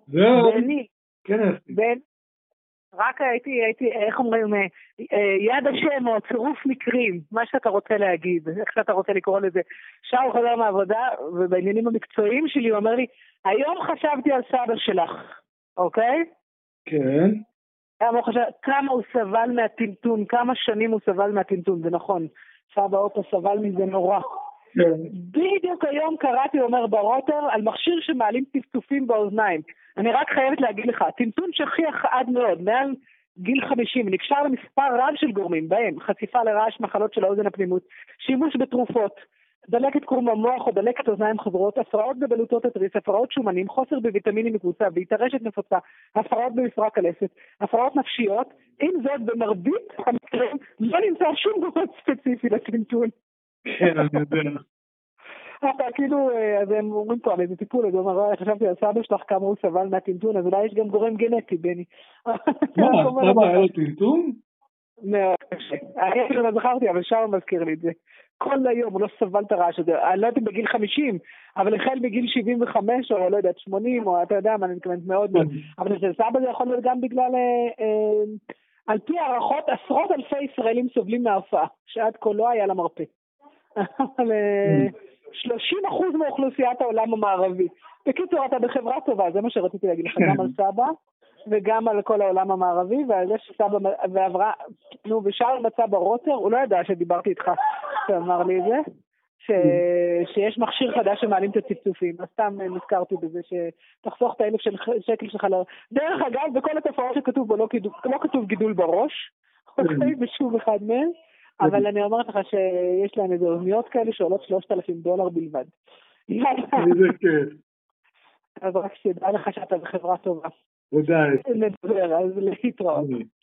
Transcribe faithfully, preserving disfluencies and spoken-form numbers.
זהו. בני. כן, אסתי. בן. רק הייתי, הייתי, איך אומרים, יד השם או צירוף מקרים, מה שאתה רוצה להגיד, איך שאתה רוצה לקרוא לזה. שאול חוזר מהעבודה, ובעניינים המקצועיים שלי, הוא אומר לי, היום חשבתי על סבא שלך, אוקיי? כן. כמה, חשב, כמה הוא סבל מהטלטון, כמה שנים הוא סבל מהטלטון, זה נכון. סבא אוטו סבל מזה נורא. כן. בדיוק היום קראתי, אומר ברוטר, על מכשיר שמעלים טפטופים באוזניים. אני רק חייבת להגיד לך, טלטון שכיח עד מאוד, מעל גיל חמישים, נקשר למספר רב של גורמים, בהם חשיפה לרעש מחלות של האוזן הפנימות, שימוש בתרופות, דלקת קרום המוח או דלקת אוזניים חוזרות, הפרעות בבלוטות התריס, הפרעות שומנים, חוסר בוויטמינים מקבוצה, והתרשת נפוצה, הפרעות במפרק הלסת, הפרעות נפשיות. עם זאת, במרבית המקרים לא נמצא שום גורם ספציפי לטלטון. כן, אני יודע. אתה כאילו, אז הם אומרים פה על איזה טיפול, אז הוא אומר, חשבתי על סבא שלך כמה הוא סבל מהטלטון, אז אולי יש גם גורם גנטי, בני. מה, סבא היה לו טלטון? מאוד קשה. אני אפילו לא זכרתי, אבל שם מזכיר לי את זה. כל היום הוא לא סבל את הרעש הזה. אני לא יודעת אם בגיל חמישים, אבל החל בגיל שבעים וחמש, או לא יודעת, שמונים, או אתה יודע מה, אני מתכוונת מאוד מאוד. אבל אצל סבא זה יכול להיות גם בגלל, על פי הערכות, עשרות אלפי ישראלים סובלים מההופעה, שעד כה לא היה למרפא. אבל שלושים אחוז מאוכלוסיית העולם המערבי. בקיצור, אתה בחברה טובה, זה מה שרציתי להגיד לך, גם על סבא, וגם על כל העולם המערבי, ועל זה שסבא ועברה, נו, ושאול מצא ברוטר, הוא לא ידע שדיברתי איתך, שאמר לי את זה, ש... שיש מכשיר חדש שמעלים את הצפצופים, אז סתם נזכרתי בזה, שתחסוך את האלף שקל שלך. דרך אגב, בכל התופעות שכתוב בו לא, גידול, לא כתוב גידול בראש, אוקיי, בשום אחד מהם, אבל אני אומרת לך שיש להם איזה אוזניות כאלה שעולות שלושת אלפים דולר בלבד. איזה כיף. אז רק שתדע לך שאתה בחברה טובה. תודה. נדבר, אז להתראות.